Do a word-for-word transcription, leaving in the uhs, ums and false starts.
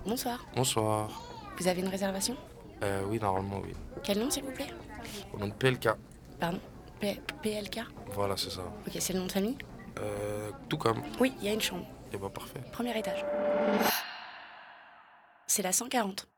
Bonsoir. Bonsoir. Vous avez une réservation? Euh, oui, normalement, oui. Quel nom, s'il vous plaît? Au nom de P L K. Pardon? P- PLK? Voilà, c'est ça. Ok, c'est le nom de famille? Euh, tout comme. Oui, il y a une chambre. Et bah, parfait. Premier étage. C'est la cent quarante.